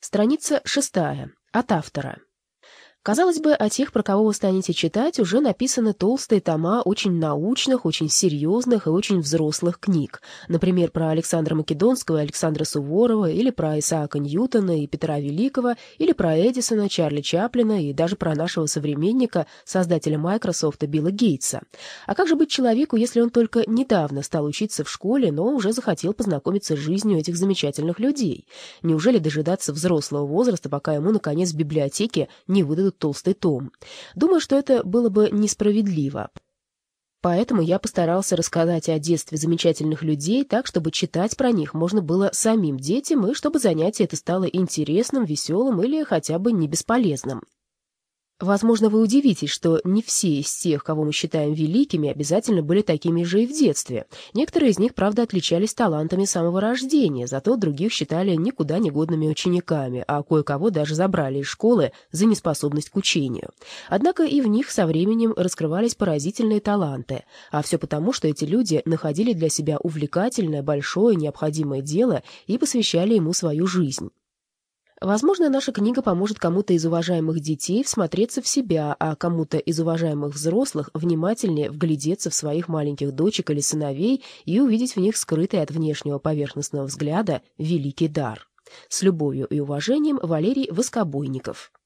Страница 6. От автора. Казалось бы, о тех, про кого вы станете читать, уже написаны толстые тома очень научных, очень серьезных и очень взрослых книг. Например, про Александра Македонского и Александра Суворова, или про Исаака Ньютона и Петра Великого, или про Эдисона, Чарли Чаплина и даже про нашего современника, создателя Microsoft Билла Гейтса. А как же быть человеку, если он только недавно стал учиться в школе, но уже захотел познакомиться с жизнью этих замечательных людей? Неужели дожидаться взрослого возраста, пока ему, наконец, в библиотеке не выдадут толстый том? Думаю, что это было бы несправедливо. Поэтому я постарался рассказать о детстве замечательных людей так, чтобы читать про них можно было самим детям, и чтобы занятие это стало интересным, веселым или хотя бы не бесполезным. Возможно, вы удивитесь, что не все из тех, кого мы считаем великими, обязательно были такими же и в детстве. Некоторые из них, правда, отличались талантами с самого рождения, зато других считали никуда не годными учениками, а кое-кого даже забрали из школы за неспособность к учению. Однако и в них со временем раскрывались поразительные таланты, а все потому, что эти люди находили для себя увлекательное, большое, необходимое дело и посвящали ему свою жизнь. Возможно, наша книга поможет кому-то из уважаемых детей всмотреться в себя, а кому-то из уважаемых взрослых внимательнее вглядеться в своих маленьких дочек или сыновей и увидеть в них скрытый от внешнего поверхностного взгляда великий дар. С любовью и уважением, Валерий Воскобойников.